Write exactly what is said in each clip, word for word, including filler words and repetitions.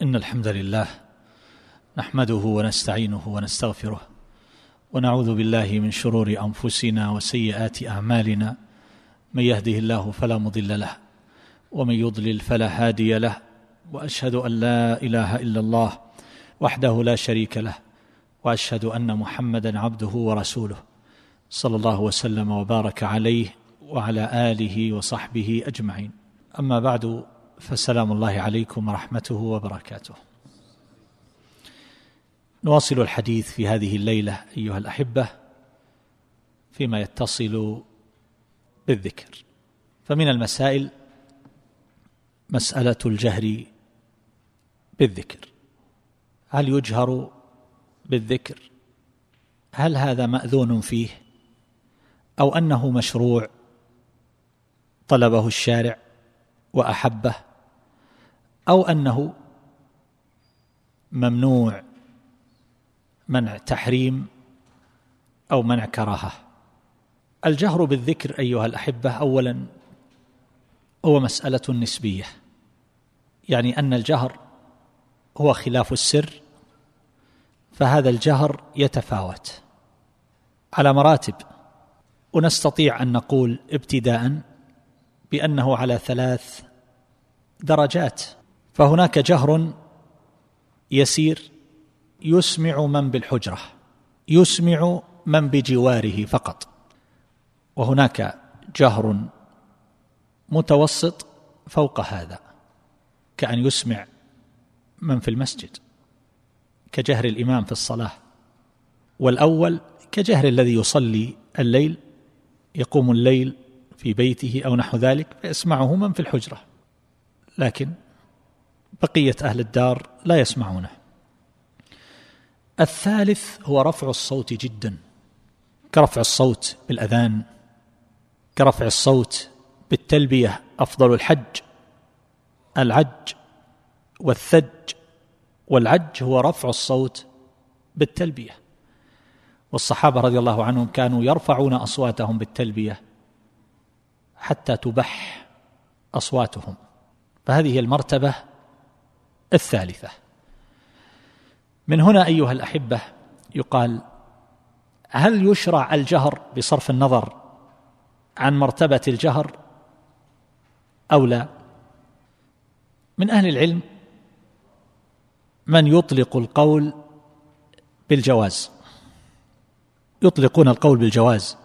إن الحمد لله نحمده ونستعينه ونستغفره ونعوذ بالله من شرور أنفسنا وسيئات أعمالنا. من يهده الله فلا مضل له ومن يضلل فلا هادي له، وأشهد أن لا إله إلا الله وحده لا شريك له، وأشهد أن محمدا عبده ورسوله صلى الله وسلم وبارك عليه وعلى آله وصحبه أجمعين. أما بعد، فسلام الله عليكم ورحمته وبركاته. نواصل الحديث في هذه الليلة أيها الأحبة فيما يتصل بالذكر. فمن المسائل مسألة الجهر بالذكر. هل يجهر بالذكر؟ هل هذا مأذون فيه أو أنه مشروع طلبه الشارع وأحبه، أو أنه ممنوع منع تحريم أو منع كراهة؟ الجهر بالذكر أيها الأحبة أولا هو مسألة نسبية، يعني أن الجهر هو خلاف السر، فهذا الجهر يتفاوت على مراتب، ونستطيع أن نقول ابتداء بأنه على ثلاث درجات. فهناك جهر يسير يسمع من بالحجرة، يسمع من بجواره فقط، وهناك جهر متوسط فوق هذا، كأن يسمع من في المسجد كجهر الإمام في الصلاة، والأول كجهر الذي يصلي الليل يقوم الليل في بيته أو نحو ذلك فيسمعه من في الحجرة، لكن بقية أهل الدار لا يسمعونه. الثالث هو رفع الصوت جدا، كرفع الصوت بالأذان، كرفع الصوت بالتلبية. أفضل الحج العج، والثج والعج هو رفع الصوت بالتلبية، والصحابة رضي الله عنهم كانوا يرفعون أصواتهم بالتلبية حتى تبح أصواتهم. فهذه المرتبة الثالثة. من هنا أيها الأحبة يقال: هل يشرع الجهر بصرف النظر عن مرتبة الجهر أو لا؟ من أهل العلم من يطلق القول بالجواز، يطلقون القول بالجواز،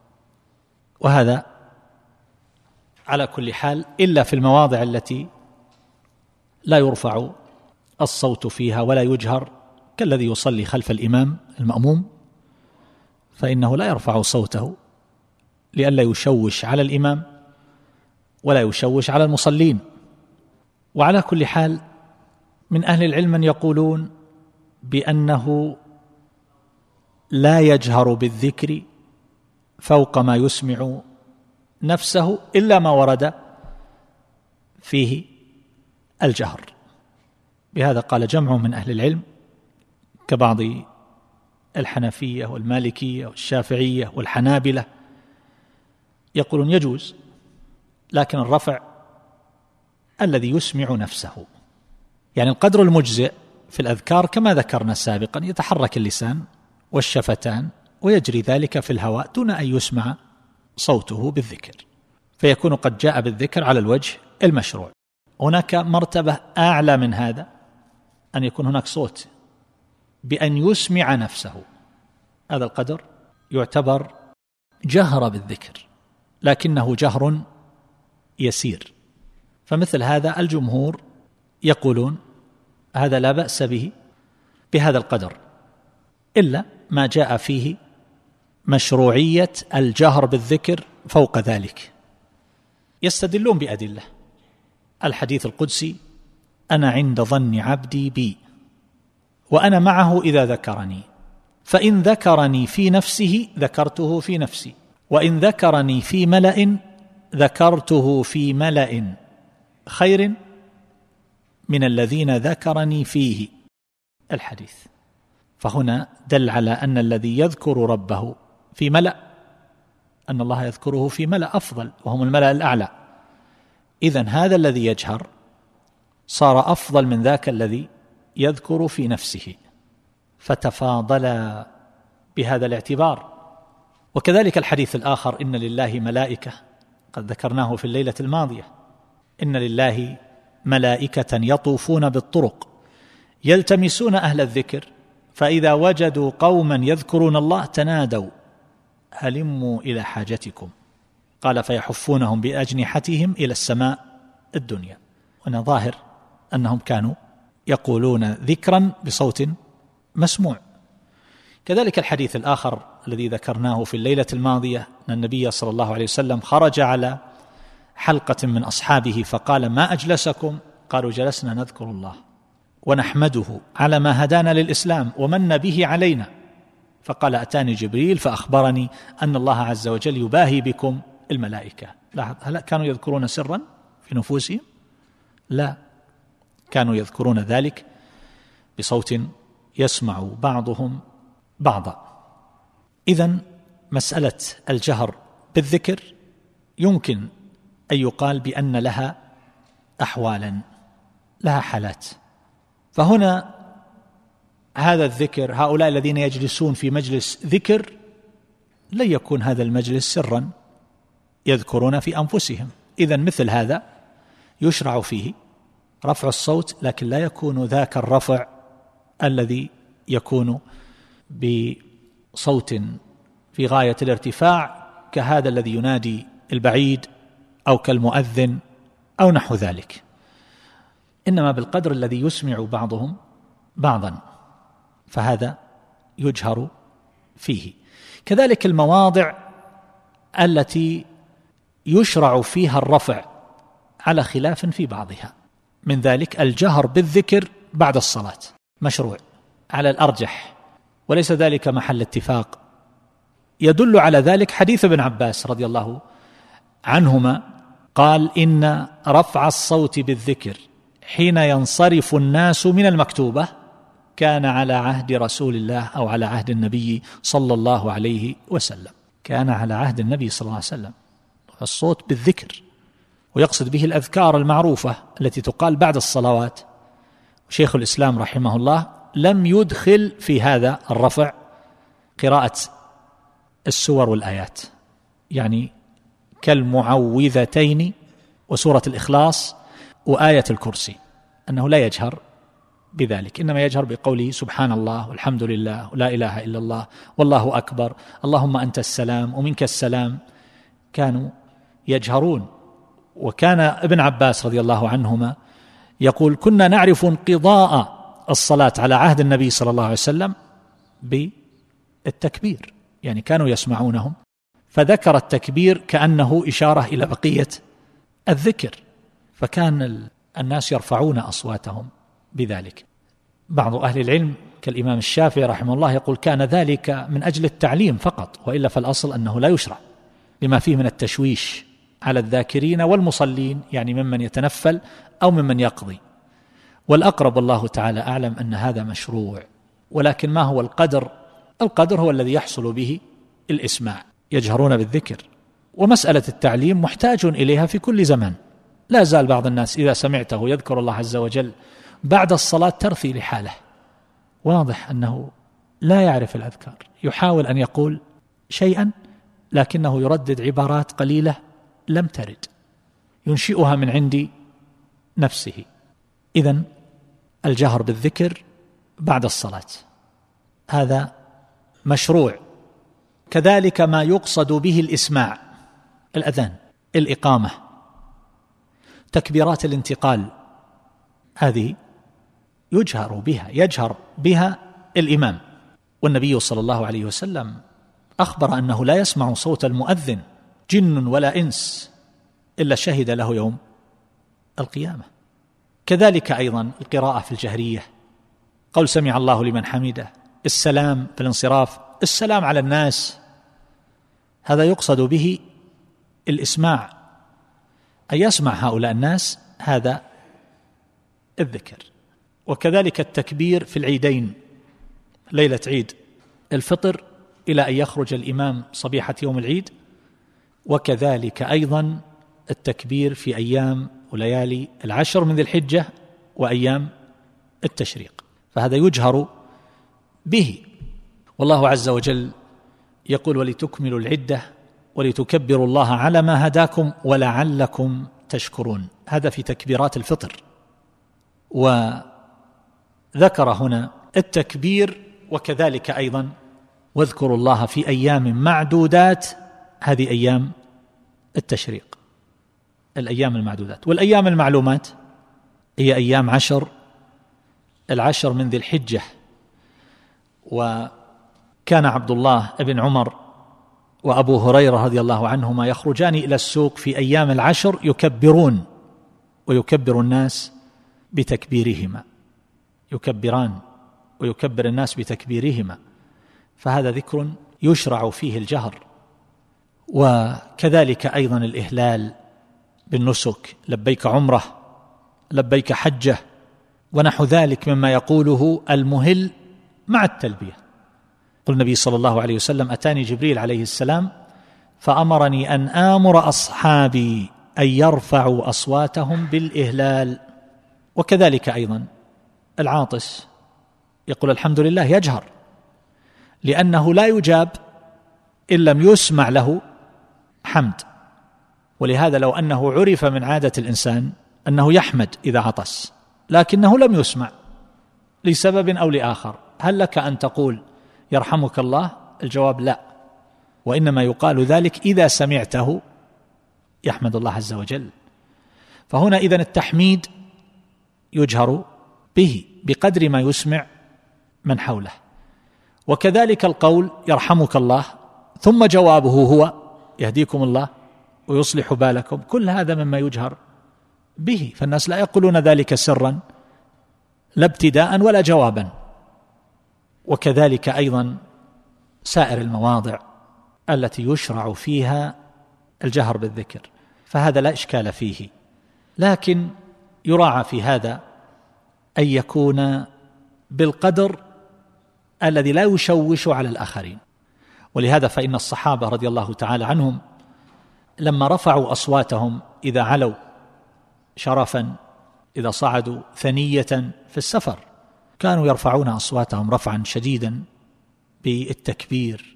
وهذا على كل حال إلا في المواضع التي لا يرفع الصوت فيها ولا يجهر، كالذي يصلي خلف الإمام المأموم، فإنه لا يرفع صوته لئلا يشوش على الإمام ولا يشوش على المصلين. وعلى كل حال من أهل العلم من يقولون بأنه لا يجهر بالذكر فوق ما يسمع نفسه إلا ما ورد فيه الجهر. بهذا قال جمع من أهل العلم كبعض الحنفية والمالكية والشافعية والحنابلة، يقولون يجوز، لكن الرفع الذي يسمع نفسه، يعني القدر المجزئ في الأذكار كما ذكرنا سابقا، يتحرك اللسان والشفتان ويجري ذلك في الهواء دون أن يسمع صوته بالذكر، فيكون قد جاء بالذكر على الوجه المشروع. هناك مرتبة أعلى من هذا، أن يكون هناك صوت بأن يسمع نفسه، هذا القدر يعتبر جهر بالذكر، لكنه جهر يسير. فمثل هذا الجمهور يقولون هذا لا بأس به بهذا القدر، إلا ما جاء فيه مشروعية الجهر بالذكر فوق ذلك. يستدلون بأدلة الحديث القدسي: أنا عند ظن عبدي بي وأنا معه إذا ذكرني، فإن ذكرني في نفسه ذكرته في نفسي، وإن ذكرني في ملأ ذكرته في ملأ خير من الذين ذكرني فيه. الحديث. فهنا دل على أن الذي يذكر ربه في ملأ أن الله يذكره في ملأ أفضل وهم الملأ الأعلى. إذن هذا الذي يجهر صار أفضل من ذاك الذي يذكر في نفسه، فتفاضل بهذا الاعتبار. وكذلك الحديث الآخر: إن لله ملائكة، قد ذكرناه في الليلة الماضية، إن لله ملائكة يطوفون بالطرق يلتمسون أهل الذكر فإذا وجدوا قوما يذكرون الله تنادوا هلموا إلى حاجتكم، قال فيحفونهم بأجنحتهم إلى السماء الدنيا. وأنا ظاهر أنهم كانوا يقولون ذكرا بصوت مسموع. كذلك الحديث الآخر الذي ذكرناه في الليلة الماضية أن النبي صلى الله عليه وسلم خرج على حلقة من أصحابه فقال ما أجلسكم؟ قالوا جلسنا نذكر الله ونحمده على ما هدانا للإسلام ومن به علينا. فقال أتاني جبريل فأخبرني أن الله عز وجل يباهي بكم الملائكة. لاحظ، هل كانوا يذكرون سرا في نفوسهم؟ لا، كانوا يذكرون ذلك بصوت يسمع بعضهم بعضا. إذن مسألة الجهر بالذكر يمكن أن يقال بأن لها أحوالا، لها حالات. فهنا هذا الذكر، هؤلاء الذين يجلسون في مجلس ذكر لن يكون هذا المجلس سرا، يذكرون في أنفسهم. إذن مثل هذا يشرع فيه رفع الصوت، لكن لا يكون ذاك الرفع الذي يكون بصوت في غاية الارتفاع كهذا الذي ينادي البعيد أو كالمؤذن أو نحو ذلك، إنما بالقدر الذي يسمع بعضهم بعضا، فهذا يجهر فيه. كذلك المواضع التي يشرع فيها الرفع على خلاف في بعضها، من ذلك الجهر بالذكر بعد الصلاة مشروع على الأرجح، وليس ذلك محل اتفاق. يدل على ذلك حديث ابن عباس رضي الله عنهما قال إن رفع الصوت بالذكر حين ينصرف الناس من المكتوبة كان على عهد رسول الله أو على عهد النبي صلى الله عليه وسلم، كان على عهد النبي صلى الله عليه وسلم. الصوت بالذكر، ويقصد به الأذكار المعروفة التي تقال بعد الصلوات. شيخ الإسلام رحمه الله لم يدخل في هذا الرفع قراءة السور والآيات، يعني كالمعوذتين وسورة الإخلاص وآية الكرسي، أنه لا يجهر بذلك، إنما يجهر بقوله سبحان الله والحمد لله ولا إله إلا الله والله أكبر اللهم أنت السلام ومنك السلام. كانوا يجهرون. وكان ابن عباس رضي الله عنهما يقول كنا نعرف انقضاء الصلاة على عهد النبي صلى الله عليه وسلم بالتكبير، يعني كانوا يسمعونهم، فذكر التكبير كأنه إشارة إلى بقية الذكر، فكان الناس يرفعون أصواتهم بذلك. بعض أهل العلم كالإمام الشافعي رحمه الله يقول كان ذلك من أجل التعليم فقط، وإلا فالأصل أنه لا يشرع لما فيه من التشويش على الذاكرين والمصلين، يعني ممن يتنفل أو ممن يقضي. والأقرب الله تعالى أعلم أن هذا مشروع، ولكن ما هو القدر؟ القدر هو الذي يحصل به الإسماع، يجهرون بالذكر. ومسألة التعليم محتاج إليها في كل زمان، لا زال بعض الناس إذا سمعته يذكر الله عز وجل بعد الصلاة ترثي لحاله، واضح أنه لا يعرف الأذكار، يحاول أن يقول شيئا لكنه يردد عبارات قليلة لم ترد، ينشئها من عند نفسه. إذن الجهر بالذكر بعد الصلاة هذا مشروع. كذلك ما يقصد به الإسماع، الأذان، الإقامة، تكبيرات الانتقال، هذه يجهر بها، يجهر بها الإمام. والنبي صلى الله عليه وسلم أخبر أنه لا يسمع صوت المؤذن جن ولا إنس إلا شهد له يوم القيامة. كذلك أيضا القراءة في الجهرية، قول سمع الله لمن حمده، السلام في الانصراف، السلام على الناس، هذا يقصد به الإسماع، أن يسمع هؤلاء الناس هذا الذكر. وكذلك التكبير في العيدين، ليلة عيد الفطر إلى أن يخرج الإمام صبيحة يوم العيد، وكذلك أيضا التكبير في أيام وليالي العشر من ذي الحجة وأيام التشريق، فهذا يجهر به. والله عز وجل يقول: ولتكملوا العدة ولتكبروا الله على ما هداكم ولعلكم تشكرون. هذا في تكبيرات الفطر. وذكر هنا التكبير، وكذلك أيضا واذكروا الله في أيام معدودات، هذه أيام التشريق، الأيام المعدودات. والأيام المعلومات هي أيام عشر العشر من ذي الحجة. وكان عبد الله بن عمر وأبو هريرة رضي الله عنهما يخرجان إلى السوق في أيام العشر يكبرون، ويكبر الناس بتكبيرهما، يكبران ويكبر الناس بتكبيرهما، فهذا ذكر يشرع فيه الجهر. وكذلك أيضا الإهلال بالنسك: لبيك عمره، لبيك حجه، ونحو ذلك مما يقوله المهل مع التلبية. قال النبي صلى الله عليه وسلم: أتاني جبريل عليه السلام فأمرني أن آمر أصحابي أن يرفعوا أصواتهم بالإهلال. وكذلك أيضا العاطس يقول الحمد لله، يجهر، لأنه لا يجاب إن لم يسمع له حمد. ولهذا لو أنه عرف من عادة الإنسان أنه يحمد إذا عطس لكنه لم يسمع لسبب أو لآخر، هل لك أن تقول يرحمك الله؟ الجواب لا، وإنما يقال ذلك إذا سمعته يحمد الله عز وجل. فهنا إذن التحميد يجهر به بقدر ما يسمع من حوله. وكذلك القول يرحمك الله ثم جوابه هو يهديكم الله ويصلح بالكم، كل هذا مما يجهر به، فالناس لا يقولون ذلك سرا لا ابتداء ولا جوابا. وكذلك أيضا سائر المواضع التي يشرع فيها الجهر بالذكر، فهذا لا إشكال فيه، لكن يراعى في هذا أن يكون بالقدر الذي لا يشوش على الآخرين. ولهذا فإن الصحابة رضي الله تعالى عنهم لما رفعوا أصواتهم إذا علوا شرفا، إذا صعدوا ثنية في السفر، كانوا يرفعون أصواتهم رفعا شديدا بالتكبير.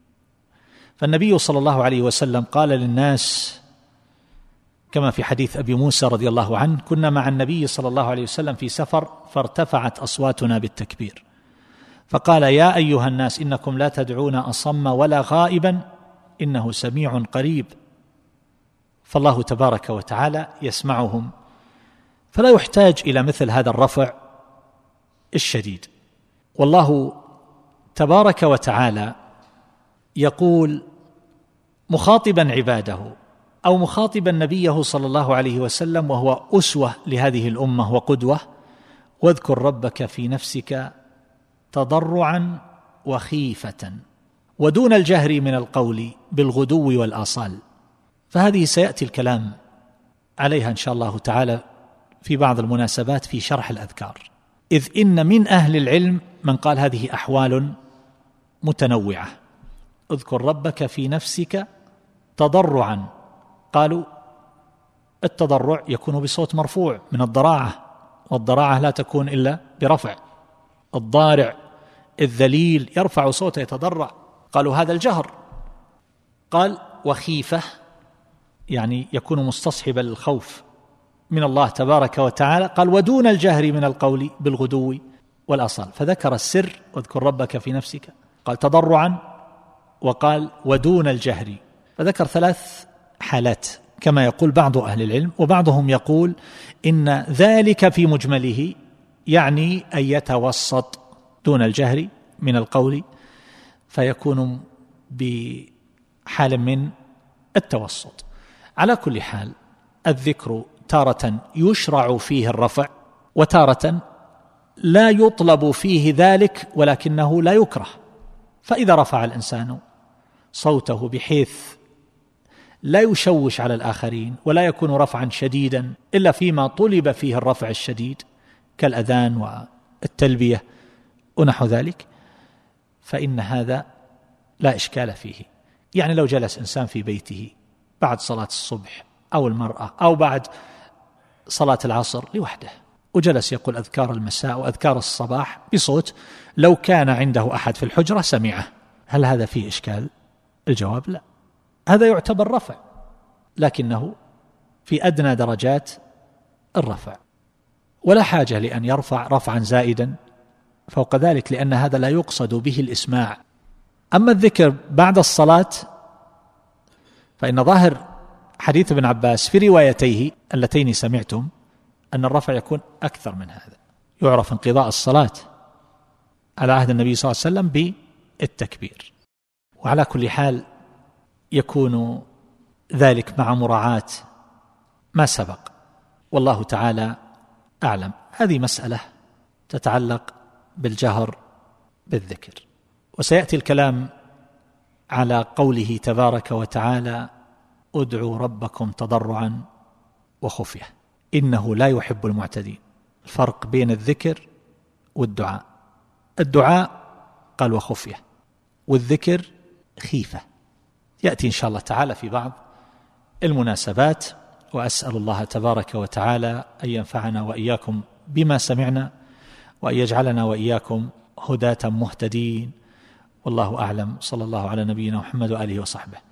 فالنبي صلى الله عليه وسلم قال للناس كما في حديث أبي موسى رضي الله عنه: كنا مع النبي صلى الله عليه وسلم في سفر فارتفعت أصواتنا بالتكبير، فقال: يا أيها الناس إنكم لا تدعون أصم ولا غائبا إنه سميع قريب. فالله تبارك وتعالى يسمعهم، فلا يحتاج إلى مثل هذا الرفع الشديد. والله تبارك وتعالى يقول مخاطبا عباده أو مخاطبا نبيه صلى الله عليه وسلم وهو أسوة لهذه الأمة وقدوة: واذكر ربك في نفسك تضرعا وخيفة ودون الجهر من القول بالغدو والآصال. فهذه سيأتي الكلام عليها إن شاء الله تعالى في بعض المناسبات في شرح الأذكار، إذ إن من أهل العلم من قال هذه أحوال متنوعة. اذكر ربك في نفسك تضرعا، قالوا التضرع يكون بصوت مرفوع من الضراعة، والضراعة لا تكون إلا برفع. الضارع الذليل يرفع صوته يتضرع، قالوا هذا الجهر. قال وخيفة يعني يكون مستصحبا للخوف من الله تبارك وتعالى، قال ودون الجهر من القول بالغدو والآصال، فذكر السر واذكر ربك في نفسك، قال تضرعا وقال ودون الجهر، فذكر ثلاث حالات كما يقول بعض أهل العلم. وبعضهم يقول إن ذلك في مجمله يعني أن يتوسط دون الجهر من القول، فيكون بحال من التوسط. على كل حال الذكر تارة يشرع فيه الرفع، وتارة لا يطلب فيه ذلك ولكنه لا يكره. فإذا رفع الإنسان صوته بحيث لا يشوش على الآخرين ولا يكون رفعا شديدا إلا فيما طلب فيه الرفع الشديد كالأذان والتلبية ونحو ذلك، فإن هذا لا إشكال فيه. يعني لو جلس إنسان في بيته بعد صلاة الصبح أو المرأة أو بعد صلاة العصر لوحده وجلس يقول أذكار المساء وأذكار الصباح بصوت لو كان عنده أحد في الحجرة سمعه. هل هذا فيه إشكال؟ الجواب لا، هذا يعتبر رفع، لكنه في أدنى درجات الرفع، ولا حاجة لأن يرفع رفعا زائدا فوق ذلك، لأن هذا لا يقصد به الإسماع. أما الذكر بعد الصلاة فإن ظاهر حديث ابن عباس في روايتيه اللتين سمعتم أن الرفع يكون أكثر من هذا، يعرف انقضاء الصلاة على عهد النبي صلى الله عليه وسلم بالتكبير. وعلى كل حال يكون ذلك مع مراعاة ما سبق، والله تعالى أعلم. هذه مسألة تتعلق بالجهر بالذكر، وسيأتي الكلام على قوله تبارك وتعالى ادعوا ربكم تضرعا وخفية إنه لا يحب المعتدين. الفرق بين الذكر والدعاء، الدعاء قال وخفية، والذكر خيفة، يأتي إن شاء الله تعالى في بعض المناسبات. وأسأل الله تبارك وتعالى أن ينفعنا وإياكم بما سمعنا، وأن يجعلنا وإياكم هداة مهتدين، والله أعلم. صلى الله على نبينا محمد وآله وصحبه.